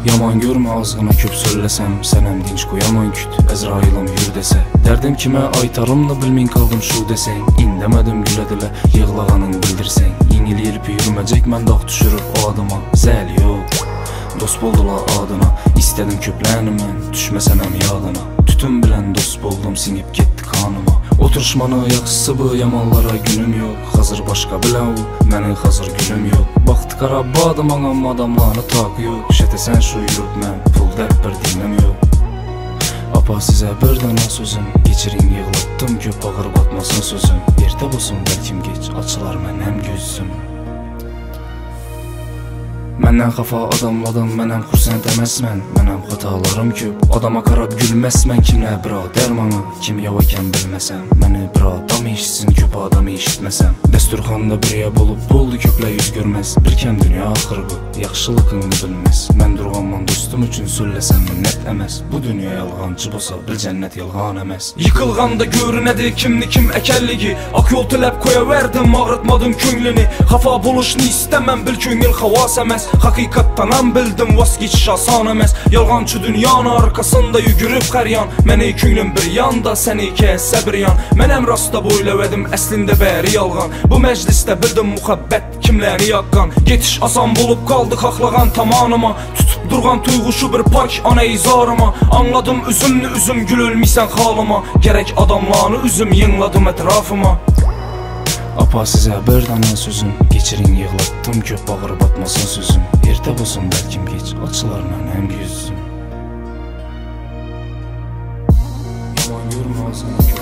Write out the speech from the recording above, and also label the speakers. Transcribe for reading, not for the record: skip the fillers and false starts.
Speaker 1: Yaman görme azgına köp söylesem, senem dinç koyaman küt, Ezrailim yür dese. Derdim kime aytarım da bilmin kaldım şu desen. İndemedim güledile, yığlağanın bildirsen. Yengil yelip yürümecek men dağ düşürüp o adıma. Zəl yok, dost boldular adına. İstedim köplənim mən, düşməsəməm yadına. Tütün bilen dost boldum, sinip getdi kanıma. Oturuşmanı yaxşısı bu, yamanlara günüm yok. Hazır başka bilen o, məni hazır gülüm yok. Baxtı qara badım ağam, adamlarını takı yok. Şətəsən şu yürüb mən, pul dərb bir dinim yok. Apa sizə bir dana sözüm, geçirin yığıldım köp ağır batmasın sözüm. Ertə bulsun bəlkim geç, açılar mənim gözüm. Məndən xafa adamladım, mənəm xursənd əməsmən. Mənəm xatalarım köp, adama qarab gülməsmən. Kimlə biradər manı, kim yavakən bilməsəm. Məni bir adam eşitsin, köp adam eşitməsəm. Dəsturxanda biriyə olub, boldu köplə yüz görməz. Bilkən dünya axır bu, yaxşılığını bilməz. Mən durğanman dostum üçün söyləsəm minnət əməz. Bu dünya yalğancı bolsa, bil cənnət yalğan əməz. Yıkılğanda görünədi kimni kim əkəlligi. Ak yol tələb koya verdim, ağrıtmadım könlünü. Xafa buluşunu istəməm, bil köngül xavas əməz. Hakikattan bildim, vaz geçiş asan əməz. Yalğancı dünyanın arkasında yügürüb qəryan. Məni köngülüm bir yanda, səni kəsə bir yan. Mənəm rasta boyləvədim, əslində bəri yalğan. Bu məclisdə bildim muhabbət kimləri yaqqan. Geçiş asan bulub qaldı xaxlağan tamanıma. Tutup durğan tuyğuşu bir pak ana izarıma. Anladım üzümlü üzüm gülülmiysən xalıma. Gerek adamlarını üzüm yığladım ətrafıma. Apa sizə bir dana sözüm, geçirin yığlatdım köp ağır batmasın sözüm. Ertə bulsun bəlkim geç, açılar mənim yüzüm. Yaman görmə azgına köp